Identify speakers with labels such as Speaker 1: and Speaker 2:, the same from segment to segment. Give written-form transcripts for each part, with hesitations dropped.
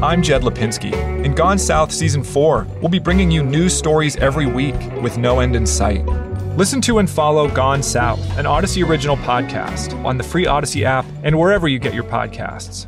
Speaker 1: I'm Jed Lipinski. In Gone South Season 4, we'll be bringing you news stories every week with no end in sight. Listen to and follow Gone South, an Odyssey original podcast, on the free Odyssey app and wherever you get your podcasts.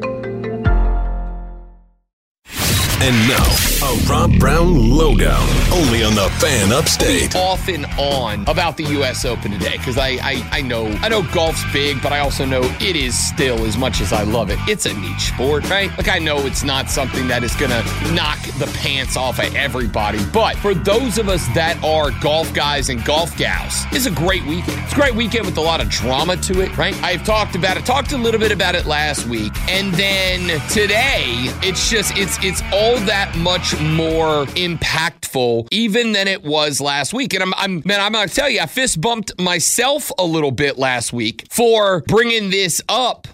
Speaker 2: And now, a Rob Brown lowdown, only on the Fan Upstate.
Speaker 3: Off and on about the U.S. Open today, because I know golf's big, but I also know it is still, as much as I love it, it's a niche sport, right? Like, I know it's not something that is going to knock the pants off of everybody, but for those of us that are golf guys and golf gals, it's a great weekend. It's a great weekend with a lot of drama to it, right? I've talked a little bit about it last week, and then today, it's all that much more impactful even than it was last week. And I'm gonna tell you, I fist bumped myself a little bit last week for bringing this up,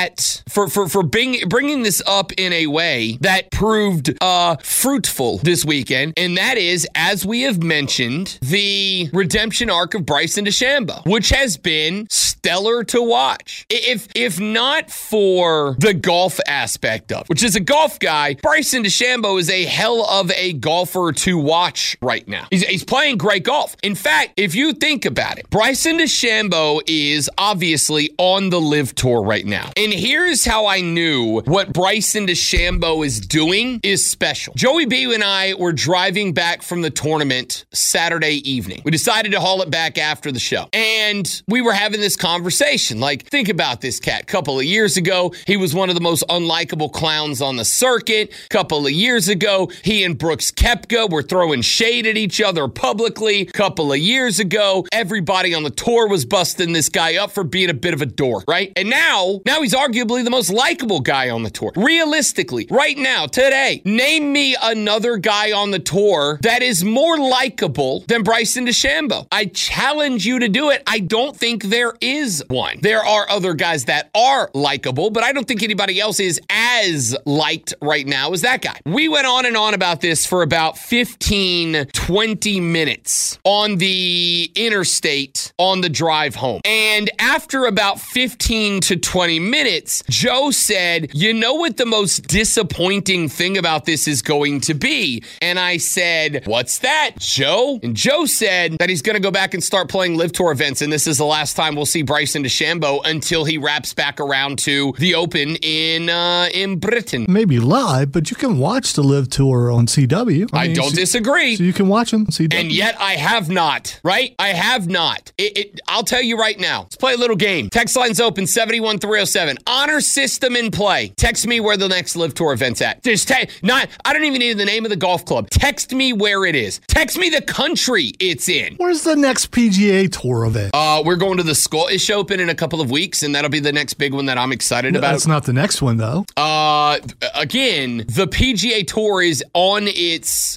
Speaker 3: bringing this up in a way that proved fruitful this weekend. And that is, as we have mentioned, the redemption arc of Bryson DeChambeau, which has been stellar to watch. If not for the golf aspect of, which is a golf guy, Bryson DeChambeau is a hell of a golfer to watch right now. He's playing great golf. In fact, if you think about it, Bryson DeChambeau is obviously on the LIV Tour right now. And here's how I knew what Bryson DeChambeau is doing is special. Joey B and I were driving back from the tournament Saturday evening. We decided to haul it back after the show. And we were having this conversation. Like, think about this cat. A couple of years ago, he was one of the most unlikable clowns on the circuit. A couple of years ago, he and Brooks Koepka were throwing shade at each other publicly. A couple of years ago, everybody on the tour was busting this guy up for being a bit of a dork, right? And now he's arguably the most likable guy on the tour. Realistically, right now, today, name me another guy on the tour that is more likable than Bryson DeChambeau. I challenge you to do it. I don't think there is one. There are other guys that are likable, but I don't think anybody else is as liked right now as that guy. We went on and on about this for about 15, 20 minutes on the interstate on the drive home. And after about 15 to 20 minutes, Joe said, you know what the most disappointing thing about this is going to be? And I said, what's that, Joe? And Joe said that he's going to go back and start playing LIV Tour events, and this is the last time we'll see Bryson DeChambeau until he wraps back around to the Open in Britain.
Speaker 4: Maybe live, but you can watch the LIV Tour on CW.
Speaker 3: I don't disagree.
Speaker 4: So you can watch them on CW.
Speaker 3: And yet I have not, right? I have not. I'll tell you right now. Let's play a little game. Text line's open, 71307. Honor system in play. Text me where the next LIV Tour event's at. I don't even need the name of the golf club. Text me where it is. Text me the country it's in.
Speaker 4: Where's the next PGA Tour event?
Speaker 3: We're going to the Scottish Open in a couple of weeks, and that'll be the next big one that I'm excited about.
Speaker 4: That's not the next one, though.
Speaker 3: Again, the PGA Tour is on its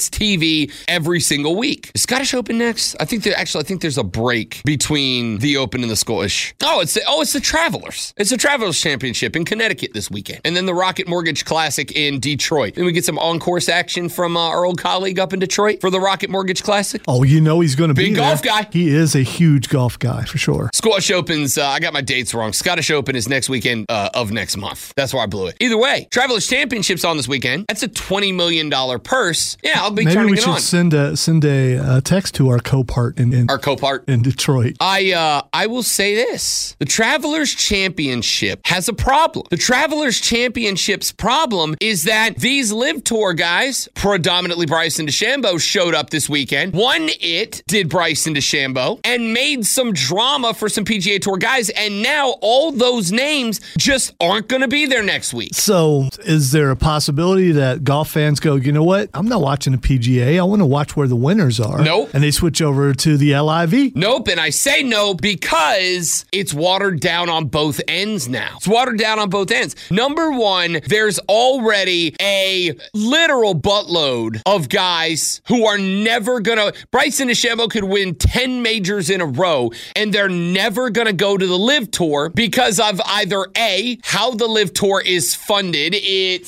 Speaker 3: TV every single week. Is Scottish Open next? I think there's a break between the Open and the Scottish. It's the Travelers. It's the Travelers Championship in Connecticut this weekend, and then the Rocket Mortgage Classic in Detroit. Then we get some on-course action from our old colleague up in Detroit for the Rocket Mortgage Classic.
Speaker 4: Oh, you know he's going to be
Speaker 3: big golf
Speaker 4: there.
Speaker 3: Guy.
Speaker 4: He is a huge golf guy for sure.
Speaker 3: Scottish Open's. I got my dates wrong. Scottish Open is next weekend of next month. That's where I blew it. Either way, Travelers Championship's on this weekend. That's a $20 million purse. Yeah, I'll be turning it on.
Speaker 4: Maybe we should send a text to our co-part in Detroit.
Speaker 3: I will say this. The Travelers Championship has a problem. The Travelers Championship's problem is that these LIV Tour guys, predominantly Bryson DeChambeau, showed up this weekend. Did Bryson DeChambeau and made some drama for some PGA Tour guys, and now all those names just aren't going to be there next week.
Speaker 4: So is there a possibility that golf fans go, you know what? I'm not watching the PGA. I want to watch where the winners are.
Speaker 3: Nope.
Speaker 4: And they switch over to the LIV.
Speaker 3: Nope. And I say no because it's watered down on both ends now. It's watered down on both ends. Number one, there's already a literal buttload of guys who are never going to... Bryson DeChambeau could win 10 majors in a row, and they're never going to go to the LIV Tour because of either A, how the LIV Tour is funded. It's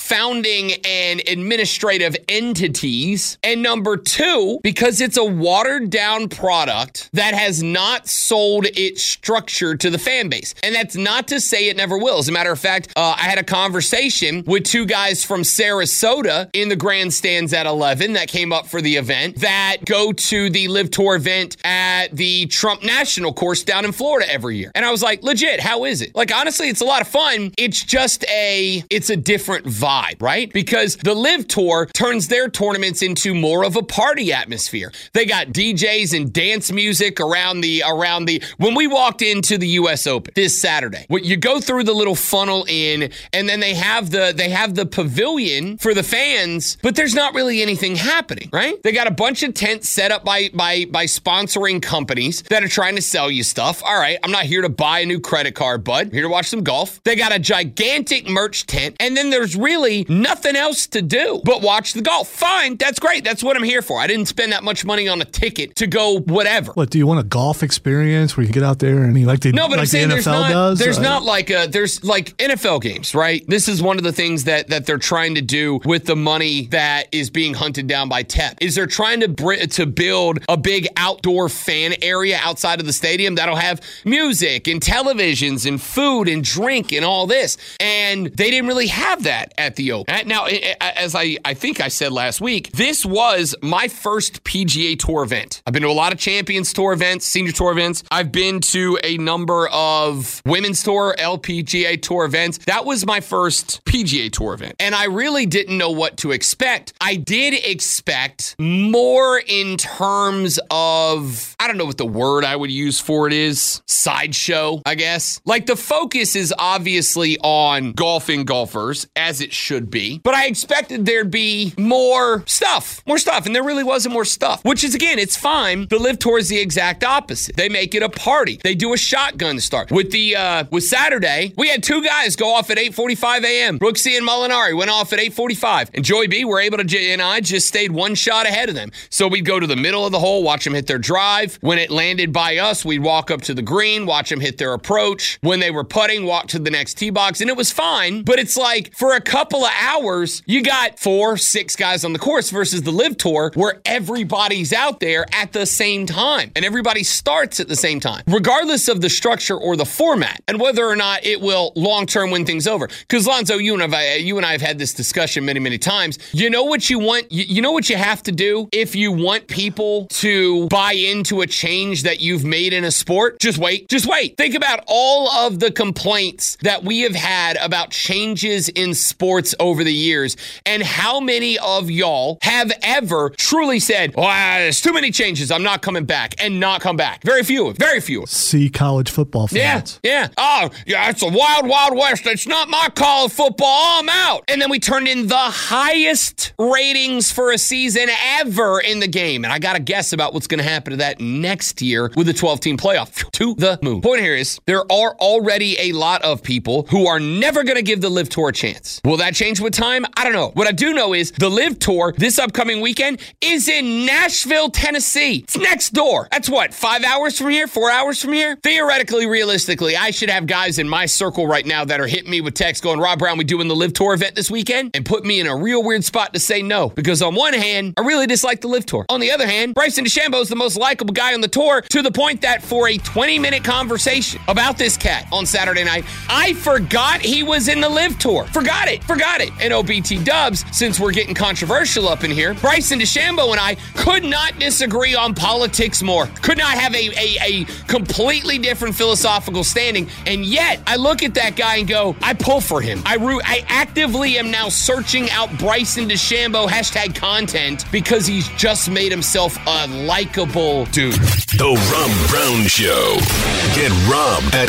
Speaker 3: founding and administrative entities. And number two, because it's a watered down product that has not sold its structure to the fan base. And that's not to say it never will. As a matter of fact, I had a conversation with two guys from Sarasota in the grandstands at 11 that came up for the event that go to the Live Tour event at the Trump National Course down in Florida every year. And I was like, legit, how is it? Like, honestly, it's a lot of fun. It's just it's a different vibe, right? Because the Live Tour turns their tournaments into more of a party atmosphere. They got DJs and dance music around the when we walked into the US Open this Saturday. You go through the little funnel in, and then they have the pavilion for the fans, but there's not really anything happening, right? They got a bunch of tents set up by sponsoring companies that are trying to sell you stuff. All right, I'm not here to buy a new credit card, bud. I'm here to watch some golf. They got a gigantic merch tent, and then there's really nothing else to do but watch the golf. Fine, that's great. That's what I'm here for. I didn't spend that much money on a ticket to go whatever.
Speaker 4: What, do you want a golf experience where you get out there and you like the
Speaker 3: No, but I'm saying
Speaker 4: the NFL does?
Speaker 3: There's not like there's like NFL games, right? This is one of the things that they're trying to do with the money that is being hunted down by TEP. Is they're trying to build a big outdoor fan area outside of the stadium that'll have music and televisions and food and drink and all this. And they didn't really have that at the Open. Now, as I think I said last week, this was my first PGA Tour event. I've been to a lot of Champions Tour events, Senior Tour events. I've been to a number of Women's Tour, LPGA Tour events. That was my first PGA Tour event. And I really didn't know what to expect. I did expect more in terms of, I don't know what the word I would use for it is, sideshow, I guess. Like, the focus is obviously on golfing golfers, as it should be. But I expected there'd be more stuff. And there really wasn't more stuff, which is, again, it's fine. The Live Tour is the exact opposite. They make it a party. They do a shotgun start. With Saturday, we had two guys go off at 8:45 a.m. Brooksy and Molinari went off at 8:45. And Joey B were able to, and I just stayed one shot ahead of them. So we'd go to the middle of the hole, watch them hit their drive. When it landed by us, we'd walk up to the green, watch them hit their approach. When they were putting, walk to the next tee box. And it was fine. But it's like, for a couple of hours, you got 4-6 guys on the course versus the Live Tour, where everybody's out there at the same time. And everybody starts at the same time, regardless of the structure or the format, and whether or not it will long-term win things over. Because, Lonzo, you and I have had this discussion many, many times. You know what you want? You know what you have to do if you want people to buy into a change that you've made in a sport? Just wait. Just wait. Think about all of the complaints that we have had about changes in sports over the years, and how many of y'all have ever truly said, oh, there's too many changes, I'm not coming back, and not come back. Very few.
Speaker 4: See college football fans.
Speaker 3: Yeah. Oh, yeah, it's a wild, wild west. It's not my college football. Oh, I'm out. And then we turned in the highest ratings for a season ever in the game. And I got to guess about what's going to happen to that next year with the 12-team playoff. To the moon. Point here is, there are already a lot of people who are never going to give the Live Tour a chance. Will that change with time? I don't know. What I do know is the Live Tour this upcoming weekend is in Nashville, Tennessee. It's next door. That's what, 5 hours from here? 4 hours from here? Theoretically, realistically, I should have guys in my circle right now that are hitting me with texts going, Rob Brown, we doing the Live Tour event this weekend? And put me in a real weird spot to say no. Because on one hand, I really dislike the Live Tour. On the other hand, Bryson DeChambeau is the most likable guy on the tour, to the point that for a 20-minute conversation about this cat on Saturday night, I forgot he was in the Live Tour. Forgot it. And OBT Dubs, since we're getting controversial up in here, Bryson DeChambeau and I could not disagree on politics more. Could not have a completely different philosophical standing. And yet, I look at that guy and go, I pull for him. I actively am now searching out Bryson DeChambeau #content because he's just made himself a likable dude.
Speaker 2: The Rob Brown Show. Get Rob at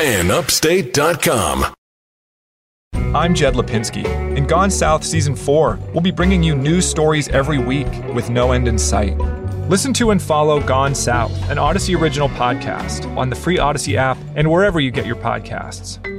Speaker 2: thefanupstate.com.
Speaker 1: I'm Jed Lipinski. In Gone South Season 4, we'll be bringing you news stories every week with no end in sight. Listen to and follow Gone South, an Odyssey original podcast, on the free Odyssey app and wherever you get your podcasts.